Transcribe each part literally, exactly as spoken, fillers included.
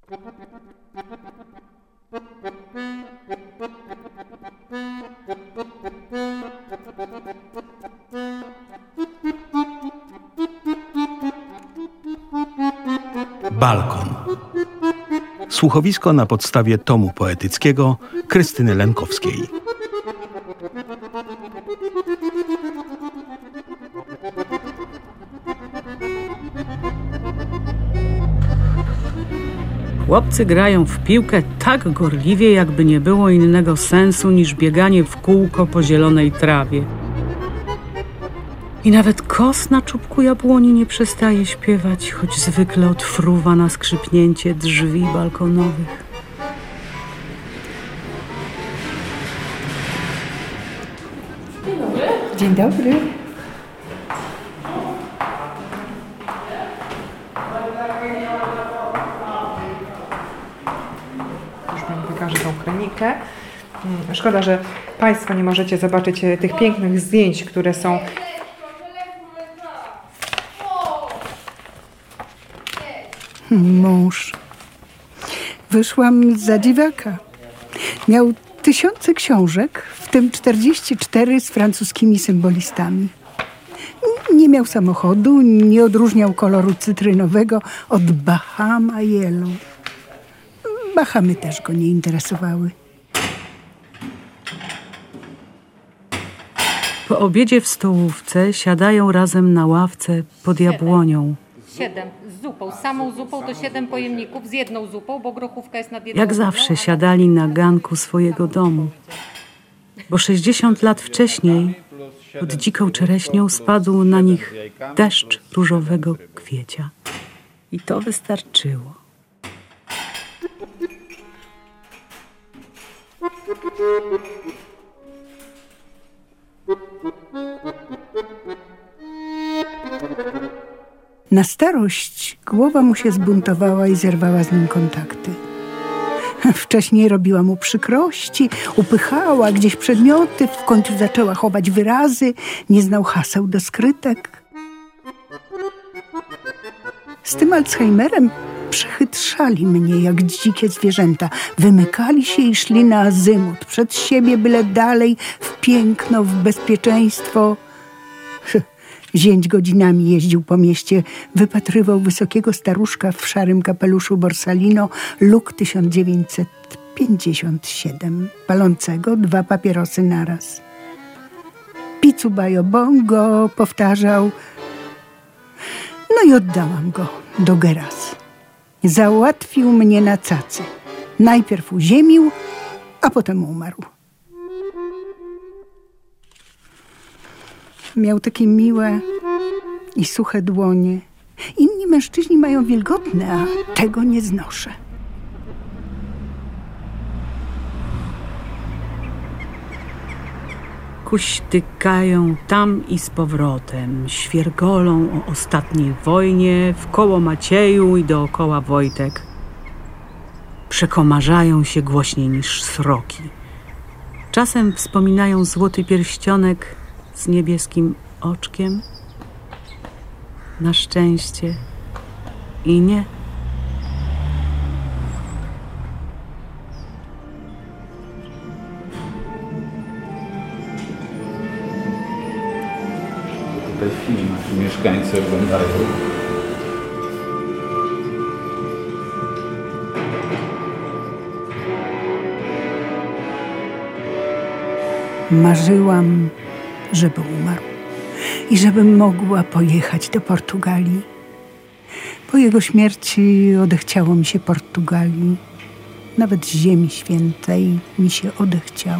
Balkon. Słuchowisko na podstawie tomu poetyckiego Krystyny Lenkowskiej. Chłopcy grają w piłkę tak gorliwie, jakby nie było innego sensu niż bieganie w kółko po zielonej trawie. I nawet kos na czubku jabłoni nie przestaje śpiewać, choć zwykle odfruwa na skrzypnięcie drzwi balkonowych. Dzień dobry. Dzień dobry. Już Pani pokażę tą kronikę. Szkoda, że Państwo nie możecie zobaczyć tych pięknych zdjęć, które są... Mąż. Wyszłam za dziwiaka. Miał tysiące książek, w tym czterdzieści cztery z francuskimi symbolistami. Nie miał samochodu, nie odróżniał koloru cytrynowego od Bahama Yellow. Bahamy też go nie interesowały. Po obiedzie w stołówce siadają razem na ławce pod jabłonią. Siedem z zupą, z samą zupą to siedem pojemników z jedną zupą, bo grochówka jest nad jedną. Jak zawsze siadali na ganku swojego domu. Bo sześćdziesiąt lat wcześniej pod dziką czereśnią spadł na nich deszcz różowego kwiecia. I to wystarczyło. Na starość głowa mu się zbuntowała i zerwała z nim kontakty. Wcześniej robiła mu przykrości, upychała gdzieś przedmioty, w końcu zaczęła chować wyrazy, nie znał haseł do skrytek. Z tym Alzheimerem przechytrzali mnie jak dzikie zwierzęta. Wymykali się i szli na azymut, przed siebie byle dalej, w piękno, w bezpieczeństwo. Zięć godzinami jeździł po mieście, wypatrywał wysokiego staruszka w szarym kapeluszu Borsalino, Luk tysiąc dziewięćset pięćdziesiąt siedem, palącego dwa papierosy naraz. Picu bajo bongo, powtarzał. No i oddałam go do Geras. Załatwił mnie na cacy. Najpierw uziemił, a potem umarł. Miał takie miłe i suche dłonie. Inni mężczyźni mają wilgotne, a tego nie znoszę. Kuśtykają tam i z powrotem, świergolą o ostatniej wojnie, wkoło Macieju i dookoła Wojtek. Przekomarzają się głośniej niż sroki. Czasem wspominają złoty pierścionek z niebieskim oczkiem. Na szczęście i nie. Tutaj film nasi mieszkańcy oglądają. Marzyłam, żeby umarł i żebym mogła pojechać do Portugalii. Po jego śmierci odechciało mi się Portugalii. Nawet Ziemi Świętej mi się odechciało.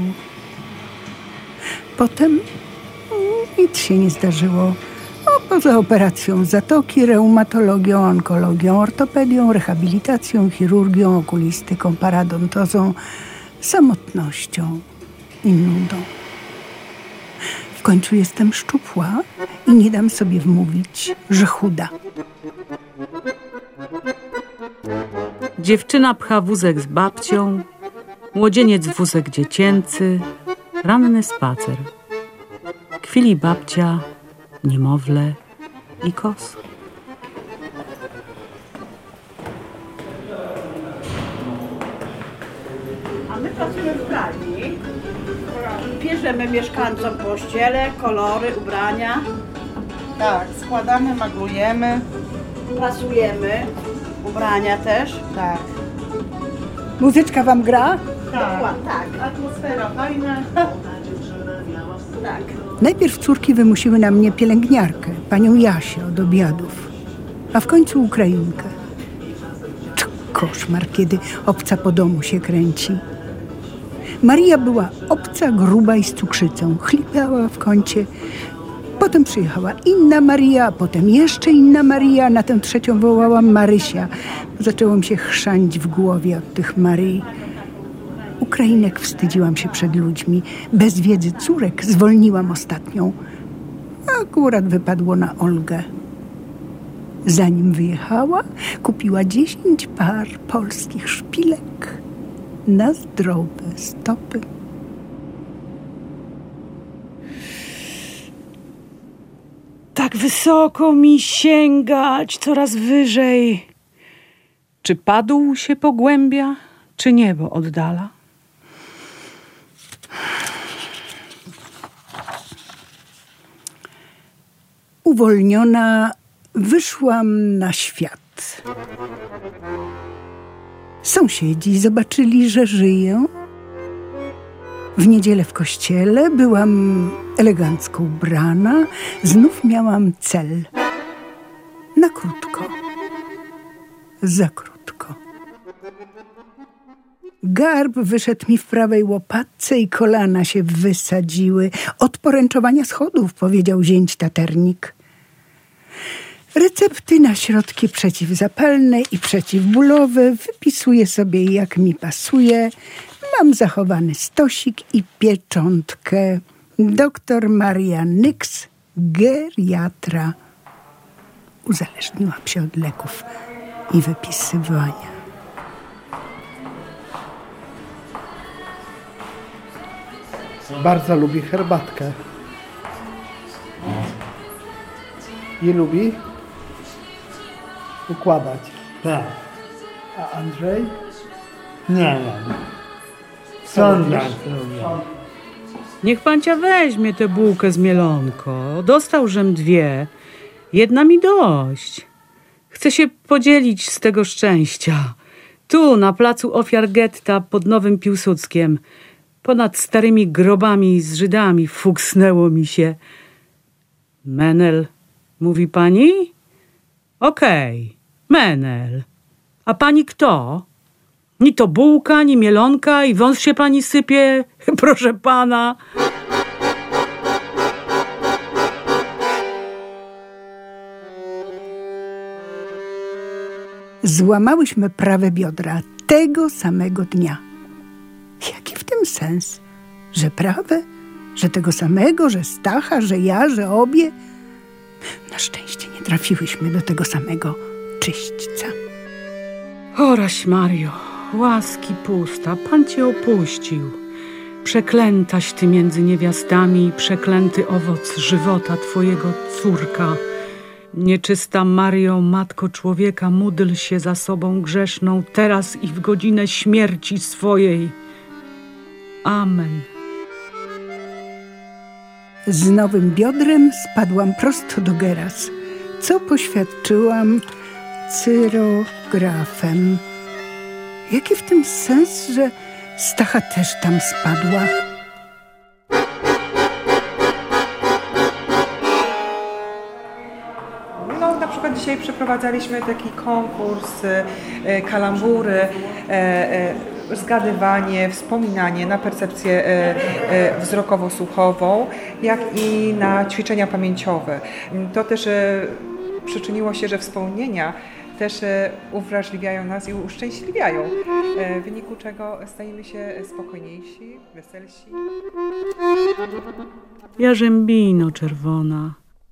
Potem nic się nie zdarzyło. O, poza operacją zatoki, reumatologią, onkologią, ortopedią, rehabilitacją, chirurgią, okulistyką, paradontozą, samotnością i nudą. W końcu jestem szczupła i nie dam sobie wmówić, że chuda. Dziewczyna pcha wózek z babcią, młodzieniec wózek dziecięcy, ranny spacer. Kwili babcia, niemowlę i kos. A my pracujemy w pralni. Bierzemy mieszkańcom pościele, kolory, ubrania. Tak, składamy, maglujemy. Prasujemy, ubrania też. Tak. Muzyczka wam gra? Tak, Tak. atmosfera fajna. Tak. Najpierw córki wymusiły na mnie pielęgniarkę, panią Jasię od obiadów, a w końcu Ukrainkę. To koszmar, kiedy obca po domu się kręci. Maria była obca, gruba i z cukrzycą. Chlipała w kącie. Potem przyjechała inna Maria, a potem jeszcze inna Maria. Na tę trzecią wołałam Marysia. Zaczęło mi się chrzanić w głowie od tych Maryi. Ukrainek wstydziłam się przed ludźmi. Bez wiedzy córek zwolniłam ostatnią. Akurat wypadło na Olgę. Zanim wyjechała, kupiła dziesięć par polskich szpilek na zdrowe stopy. Tak wysoko mi sięgać, coraz wyżej. Czy padł się pogłębia, czy niebo oddala? Uwolniona wyszłam na świat. Sąsiedzi zobaczyli, że żyję. W niedzielę w kościele byłam elegancko ubrana. Znów miałam cel. Na krótko. Za krótko. Garb wyszedł mi w prawej łopatce i kolana się wysadziły. Od poręczowania schodów, powiedział zięć taternik. Recepty na środki przeciwzapalne i przeciwbólowe wypisuję sobie jak mi pasuje. Mam zachowany stosik i pieczątkę. Doktor Maria Nyks, geriatra. Uzależniłam się od leków i wypisywania. Bardzo lubi herbatkę. I lubi układać. Tak. A Andrzej? Nie wiem. Sądzę. Niech pancia weźmie tę bułkę z mielonko. Dostałżem dwie. Jedna mi dość. Chcę się podzielić z tego szczęścia. Tu, na placu ofiar getta pod Nowym Piłsudskiem. Ponad starymi grobami z Żydami fuksnęło mi się. Menel, mówi pani? Okej, Menel. A pani kto? Ni to bułka, ni mielonka i wąs się pani sypie, proszę pana. Złamałyśmy prawe biodra tego samego dnia. Jaki w tym sens? Że prawe? Że tego samego? Że Stacha? Że ja? Że obie? Na szczęście nie trafiłyśmy do tego samego czyśćca. Oraś Mario, łaski pusta, Pan cię opuścił. Przeklętaś ty między niewiastami, przeklęty owoc żywota twojego, córka. Nieczysta Mario, matko człowieka, módl się za sobą grzeszną, teraz i w godzinę śmierci swojej. Amen. Z nowym biodrem spadłam prosto do Geras, co poświadczyłam cyrografem. Jaki w tym sens, że Stacha też tam spadła? No, na przykład dzisiaj przeprowadzaliśmy taki konkurs, e, kalambury, e, e, zgadywanie, wspominanie na percepcję e, e, wzrokowo-słuchową, jak i na ćwiczenia pamięciowe. To też e, przyczyniło się, że wspomnienia też e, uwrażliwiają nas i uszczęśliwiają, e, w wyniku czego stajemy się spokojniejsi, weselsi. Jarzębino czerwona.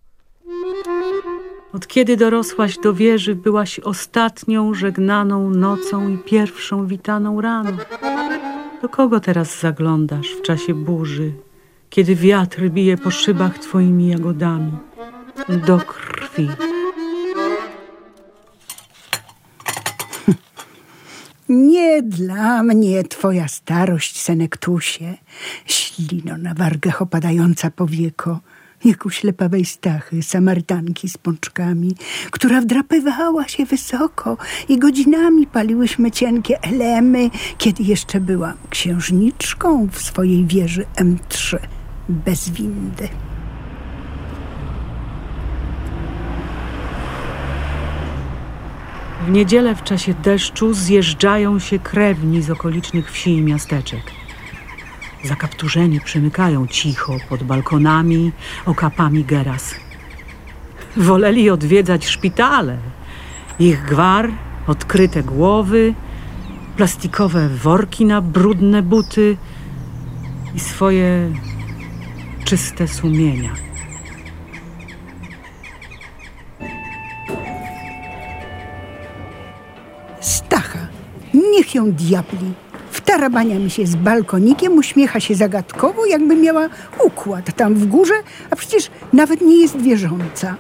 Od kiedy dorosłaś do wieży, byłaś ostatnią żegnaną nocą i pierwszą witaną rano. Do kogo teraz zaglądasz w czasie burzy, kiedy wiatr bije po szybach twoimi jagodami? Do krwi. Nie dla mnie twoja starość, Senektusie, ślino na wargach opadająca powieko, jak u ślepawej Stachy, Samarytanki z pączkami, która wdrapywała się wysoko i godzinami paliłyśmy cienkie elemy, kiedy jeszcze byłam księżniczką w swojej wieży M trzy, bez windy. W niedzielę w czasie deszczu zjeżdżają się krewni z okolicznych wsi i miasteczek. Zakapturzeni przymykają cicho pod balkonami, okapami geras. Woleli odwiedzać szpitale. Ich gwar, odkryte głowy, plastikowe worki na brudne buty i swoje czyste sumienia. Stacha, niech ją diabli. Wtarabania mi się z balkonikiem, uśmiecha się zagadkowo, jakby miała układ tam w górze, a przecież nawet nie jest wierząca.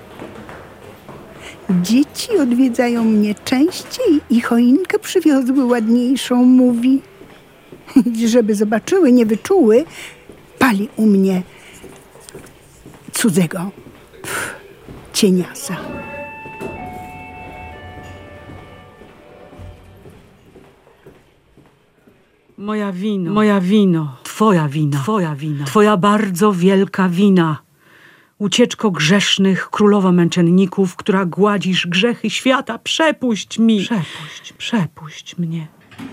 Dzieci odwiedzają mnie częściej i choinkę przywiozły ładniejszą, mówi. Żeby zobaczyły, nie wyczuły, pali u mnie cudzego Pff, cieniasa. Moja wino, moja wino, twoja wina, twoja wina, twoja bardzo wielka wina. Ucieczko grzesznych, królowo męczenników, która gładzisz grzechy świata, przepuść mi. Przepuść, przepuść mnie.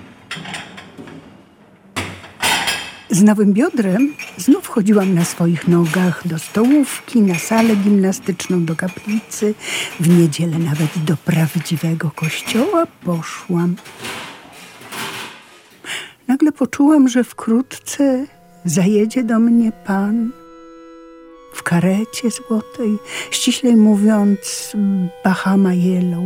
Z nowym biodrem znów chodziłam na swoich nogach do stołówki, na salę gimnastyczną, do kaplicy. W niedzielę nawet do prawdziwego kościoła poszłam. Nagle poczułam, że wkrótce zajedzie do mnie Pan w karecie złotej, ściślej mówiąc Bahama Yellow.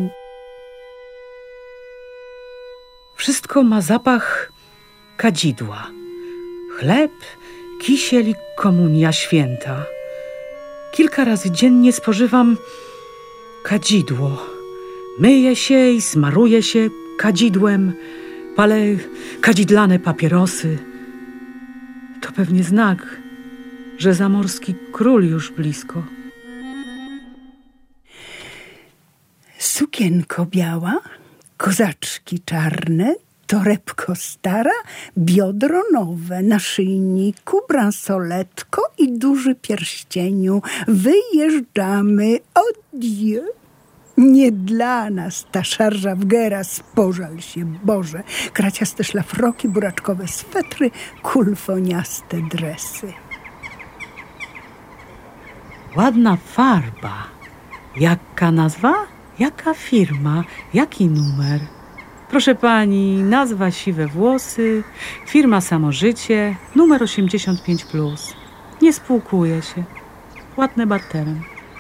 Wszystko ma zapach kadzidła. Chleb, kisiel i komunia święta. Kilka razy dziennie spożywam kadzidło. Myję się i smaruję się kadzidłem, palę kadzidlane papierosy. To pewnie znak, że zamorski król już blisko. Sukienko biała, kozaczki czarne, torebko stara, biodro nowe, na szyjniku, bransoletko i duży pierścieniu. Wyjeżdżamy, adieu. Nie dla nas ta szarża w geras, pożal się Boże. Kraciaste szlafroki, buraczkowe swetry, kulfoniaste dresy. Ładna farba. Jaka nazwa? Jaka firma? Jaki numer? Proszę pani, nazwa siwe włosy, firma Samożycie, numer osiemdziesiąt pięć plus. Nie spłukuje się. Płatne barterem.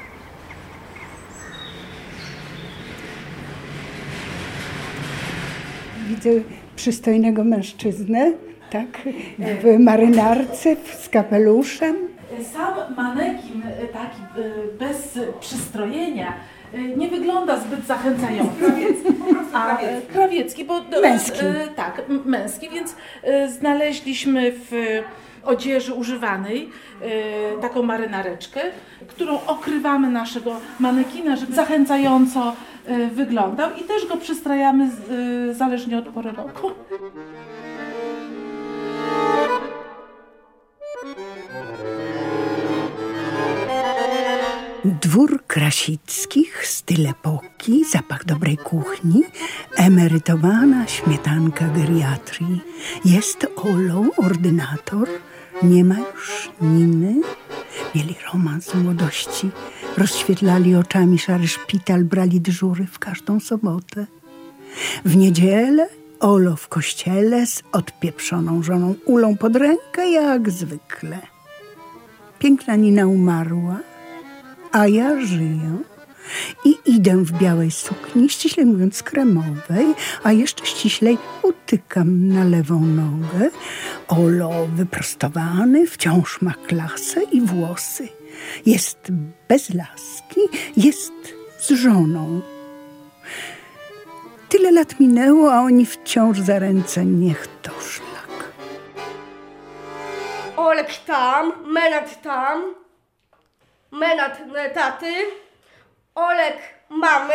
Widzę przystojnego mężczyznę, tak, w marynarce, z kapeluszem. Sam manekin taki bez przystrojenia nie wygląda zbyt zachęcająco. Krawiecki, po prostu A krawiecki. krawiecki, bo Męski. tak, męski, więc znaleźliśmy w odzieży używanej taką marynareczkę, którą okrywamy naszego manekina, żeby zachęcająco wyglądał i też go przystrajamy zależnie od pory roku. Dwór Krasickich, styl epoki, zapach dobrej kuchni, emerytowana śmietanka geriatrii. Jest Olą, ordynator, nie ma już Niny. Mieli romans z młodości, rozświetlali oczami szary szpital, brali dyżury w każdą sobotę. W niedzielę Olo w kościele z odpieprzoną żoną Ulą pod rękę, jak zwykle. Piękna Nina umarła, a ja żyję i idę w białej sukni, ściślej mówiąc kremowej, a jeszcze ściślej utykam na lewą nogę. Olo wyprostowany, wciąż ma klasę i włosy. Jest bez laski, jest z żoną. Tyle Tyle lat minęło, a oni wciąż za ręce, niech to szlak. Olek tam, Menat tam, Menat taty, Olek mamy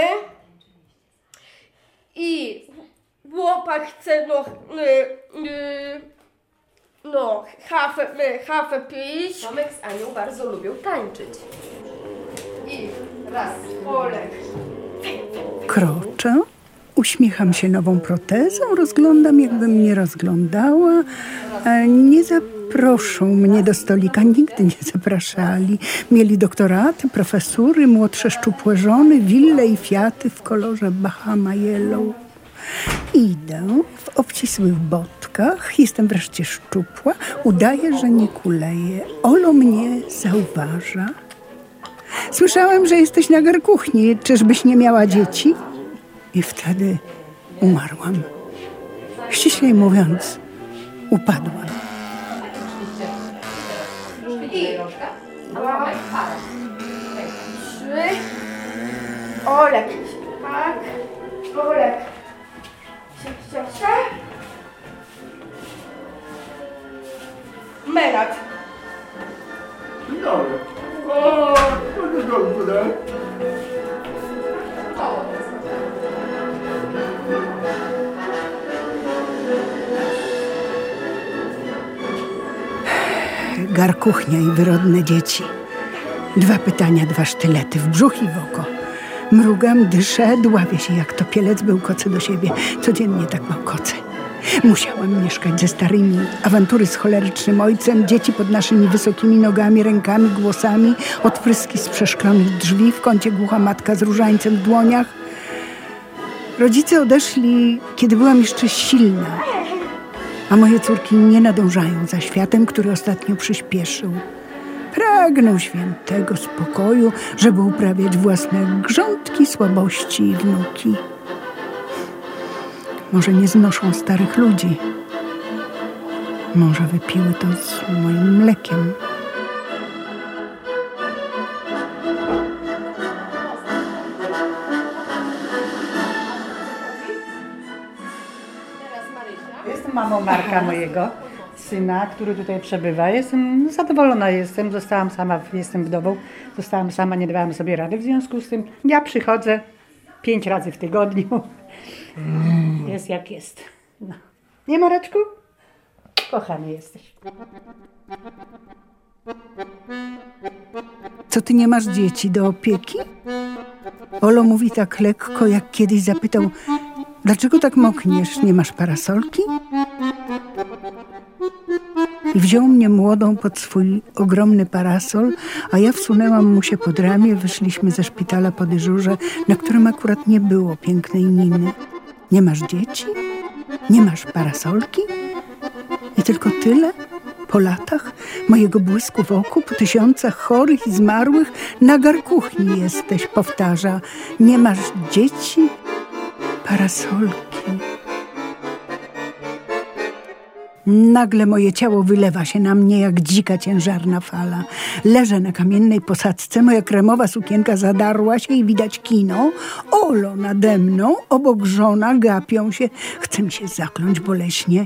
i chłopak chce no, y, y, no kawę, kawę pić. Tomek z Anią bardzo lubią tańczyć. I raz, Olek. Kroczę, uśmiecham się nową protezą, rozglądam, jakbym nie rozglądała. Nie zaproszą mnie do stolika, nigdy nie zapraszali. Mieli doktoraty, profesury, młodsze szczupłe żony, wille i fiaty w kolorze Bahama Yellow. Idę w obcisłych botkach, jestem wreszcie szczupła, udaję, że nie kuleję. Olo mnie zauważa. Słyszałem, że jesteś na garkuchni. Czyżbyś nie miała dzieci? I wtedy umarłam. Ściślej mówiąc, upadłam. I dwa, trzy, Olek, tak, Olek, siak, siak, siak, Menat. No, o, to nie dobrze. Garkuchnia i wyrodne dzieci. Dwa pytania, dwa sztylety w brzuch i w oko. Mrugam, dyszę, dławię się jak topielec, bełkocę do siebie. Codziennie tak bełkocę. Musiałam mieszkać ze starymi, awantury z cholerycznym ojcem, dzieci pod naszymi wysokimi nogami, rękami, głosami, odpryski z przeszklonych drzwi, w kącie głucha matka z różańcem w dłoniach. Rodzice odeszli, kiedy byłam jeszcze silna, a moje córki nie nadążają za światem, który ostatnio przyspieszył. Pragnę świętego spokoju, żeby uprawiać własne grządki, słabości i wnuki. Może nie znoszą starych ludzi. Może wypiły to z moim mlekiem. Jestem mamą Marka, mojego syna, który tutaj przebywa. Jestem zadowolona, jestem, zostałam sama, jestem wdową, zostałam sama, nie dawałam sobie rady. W związku z tym ja przychodzę pięć razy w tygodniu. Mm. Jest jak jest. No. Nie, Mareczku? Kochany jesteś. Co, ty nie masz dzieci do opieki? Olo mówi tak lekko, jak kiedyś zapytał: dlaczego tak mokniesz, nie masz parasolki? I wziął mnie młodą pod swój ogromny parasol, a ja wsunęłam mu się pod ramię. Wyszliśmy ze szpitala po dyżurze, na którym akurat nie było pięknej Niny. Nie masz dzieci? Nie masz parasolki? I tylko tyle? Po latach mojego błysku w oku, po tysiącach chorych i zmarłych, na garkuchni jesteś, powtarza. Nie masz dzieci? Parasolki. Nagle moje ciało wylewa się na mnie jak dzika ciężarna fala. Leżę na kamiennej posadzce, moja kremowa sukienka zadarła się i widać kino. Olo nade mną, obok żona, gapią się. Chcę mi się zakląć boleśnie.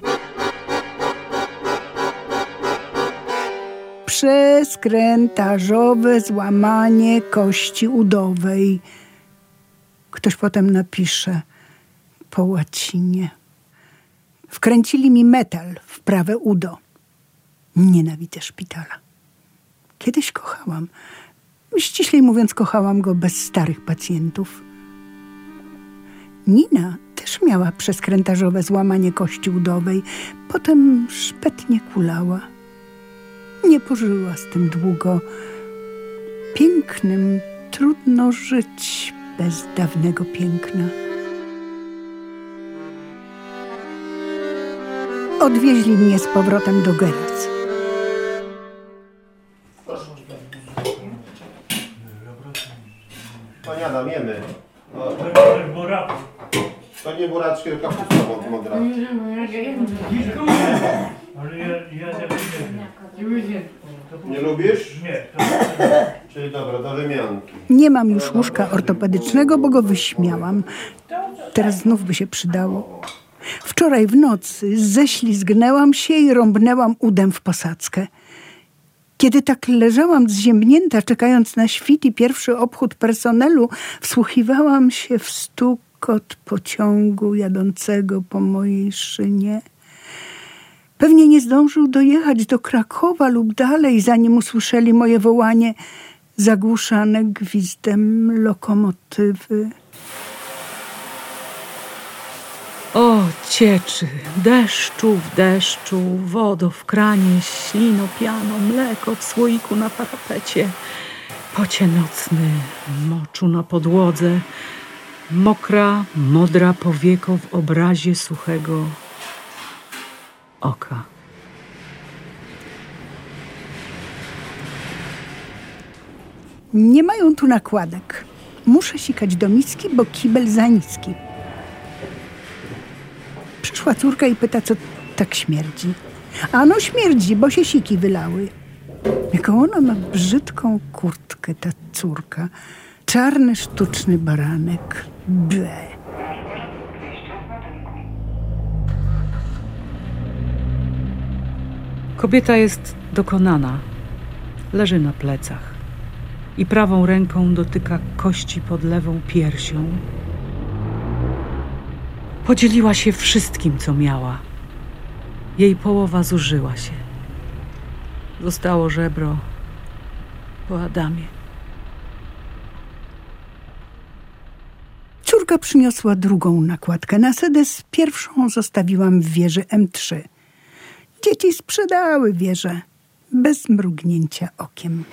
Przeskrętażowe złamanie kości udowej. Ktoś potem napisze po łacinie. Wkręcili mi metal w prawe udo. Nienawidzę szpitala. Kiedyś kochałam. Ściślej mówiąc, kochałam go bez starych pacjentów. Nina też miała przeskrętażowe złamanie kości udowej. Potem szpetnie kulała. Nie pożyła z tym długo. Pięknym trudno żyć bez dawnego piękna. Odwieźli mnie z powrotem do Geraz. Pani Adam, jemy. O. To nie buraczki, tylko kapusta mądra. Ale ja, ja nie Nie lubisz? Nie. Czyli dobra, do wymianki. Nie mam już łóżka ortopedycznego, bo go wyśmiałam. Teraz znów by się przydało. Wczoraj w nocy ześlizgnęłam się i rąbnęłam udem w posadzkę. Kiedy tak leżałam zziębnięta, czekając na świt i pierwszy obchód personelu, wsłuchiwałam się w stukot pociągu jadącego po mojej szynie. Pewnie nie zdążył dojechać do Krakowa lub dalej, zanim usłyszeli moje wołanie, zagłuszane gwizdem lokomotywy. O, cieczy, deszczu w deszczu, wodo w kranie, ślino, piano, mleko w słoiku na parapecie, pocie nocny, moczu na podłodze, mokra, modra powieko w obrazie suchego oka. Nie mają tu nakładek. Muszę sikać do miski, bo kibel za niski. Przyszła córka i pyta, co tak śmierdzi. A no śmierdzi, bo się siki wylały. Jaką ona ma brzydką kurtkę, ta córka. Czarny, sztuczny baranek. Ble. Kobieta jest dokonana. Leży na plecach i prawą ręką dotyka kości pod lewą piersią. Podzieliła się wszystkim, co miała. Jej połowa zużyła się. Zostało żebro po Adamie. Córka przyniosła drugą nakładkę na sedes. Pierwszą zostawiłam w wieży M trzy. Dzieci sprzedały wieżę bez mrugnięcia okiem.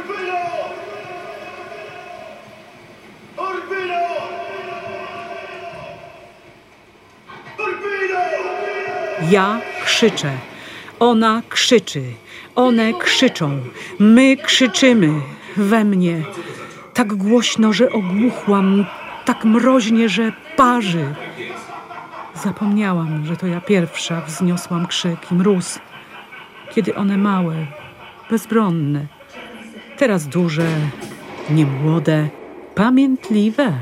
Ja krzyczę, ona krzyczy, one krzyczą, my krzyczymy we mnie. Tak głośno, że ogłuchłam, tak mroźnie, że parzy. Zapomniałam, że to ja pierwsza wzniosłam krzyk i mróz, kiedy one małe, bezbronne, teraz duże, niemłode, pamiętliwe.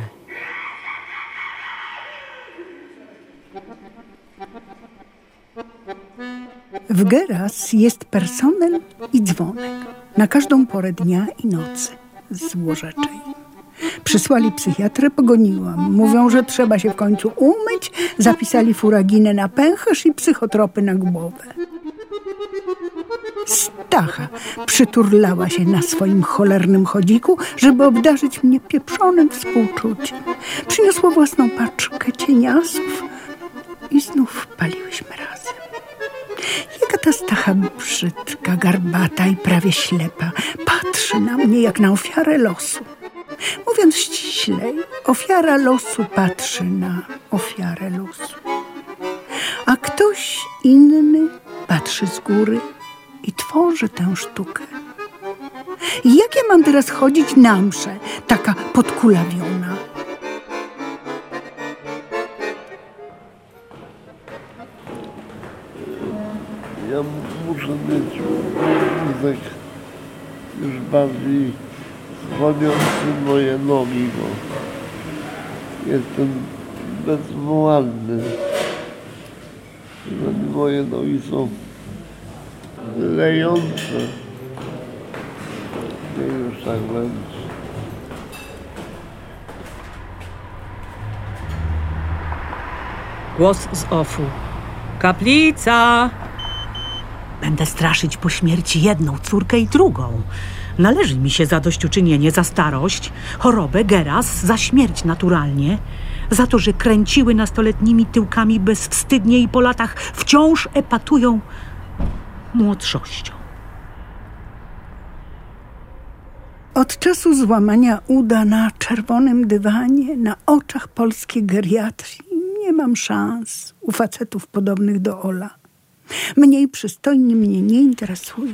W Geras jest personel i dzwonek na każdą porę dnia i nocy z łożeczej. Przysłali psychiatrę, pogoniłam. Mówią, że trzeba się w końcu umyć. Zapisali furaginę na pęcherz i psychotropy na głowę. Stacha przyturlała się na swoim cholernym chodziku, żeby obdarzyć mnie pieprzonym współczuciem. Przyniosła własną paczkę cieniasów i znów paliłyśmy razem. Jaka ta Stacha brzydka, garbata i prawie ślepa patrzy na mnie jak na ofiarę losu. Mówiąc ściślej, ofiara losu patrzy na ofiarę losu. A ktoś inny patrzy z góry i tworzy tę sztukę. I jak ja mam teraz chodzić na mszę, taka podkulawiona? Ja muszę mieć wózek już bardziej chroniący moje nogi, bo jestem bezwładny. Moje nogi są lejące. Nie już tak będzie. Głos z ofu. Kaplica! Będę straszyć po śmierci jedną córkę i drugą. Należy mi się zadośćuczynienie za starość, chorobę, Geras, za śmierć naturalnie, za to, że kręciły nastoletnimi tyłkami bezwstydnie i po latach wciąż epatują młodszością. Od czasu złamania uda na czerwonym dywanie, na oczach polskiej geriatrii, nie mam szans u facetów podobnych do Ola. Mniej przystojni mnie nie interesują.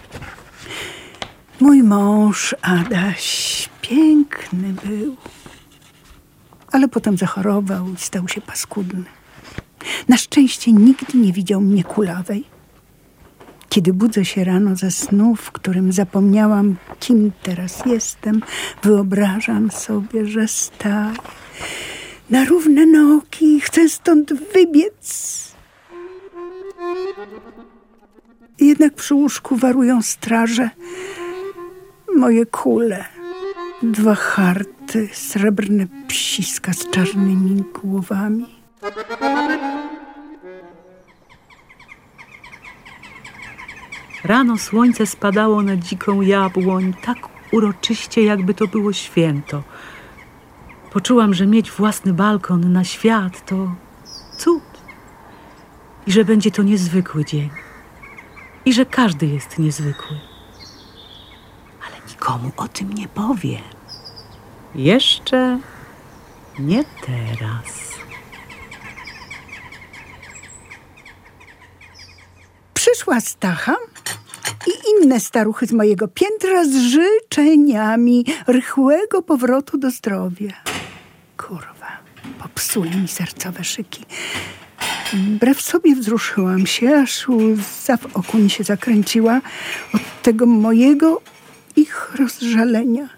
Mój mąż, Adaś, piękny był, ale potem zachorował i stał się paskudny. Na szczęście nigdy nie widział mnie kulawej. Kiedy budzę się rano ze snu, w którym zapomniałam, kim teraz jestem, wyobrażam sobie, że staję na równe nogi, chcę stąd wybiec. Jednak przy łóżku warują straże. Moje kule, dwa harty, srebrne psiska z czarnymi głowami. Rano słońce spadało na dziką jabłoń, tak uroczyście, jakby to było święto. Poczułam, że mieć własny balkon na świat to cud. I że będzie to niezwykły dzień. I że każdy jest niezwykły. Ale nikomu o tym nie powiem. Jeszcze nie teraz. Przyszła Stacha i inne staruchy z mojego piętra z życzeniami rychłego powrotu do zdrowia. Kurwa, popsuli mi sercowe szyki. Wbrew sobie wzruszyłam się, aż łza w oku mi się zakręciła od tego mojego ich rozżalenia.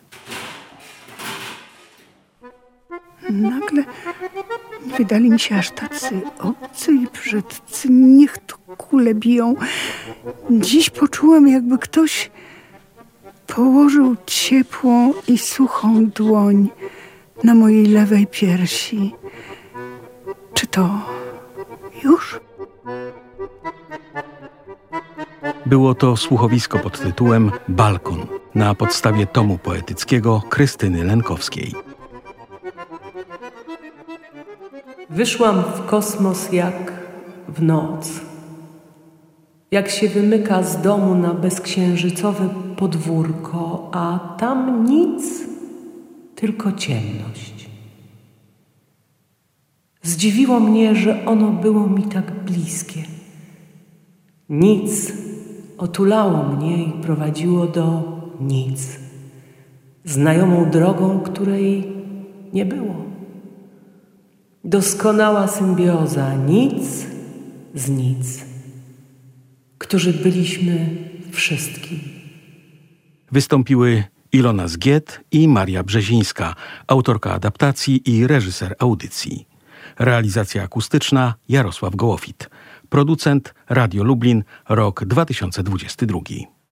Nagle wydali mi się aż tacy obcy i brzydcy. Niech tu kule biją. Dziś poczułam, jakby ktoś położył ciepłą i suchą dłoń na mojej lewej piersi. Czy to już? Było to słuchowisko pod tytułem Balkon na podstawie tomu poetyckiego Krystyny Lenkowskiej. Wyszłam w kosmos jak w noc. Jak się wymyka z domu na bezksiężycowe podwórko, a tam nic, tylko ciemność. Zdziwiło mnie, że ono było mi tak bliskie. Nic otulało mnie i prowadziło do nic. Znajomą drogą, której nie było. Doskonała symbioza nic z nic, którzy byliśmy wszystkim. Wystąpiły Ilona Zgiet i Maria Brzezińska, autorka adaptacji i reżyser audycji. Realizacja akustyczna Jarosław Gołofit. Producent Radio Lublin, rok dwa tysiące dwudziesty drugi.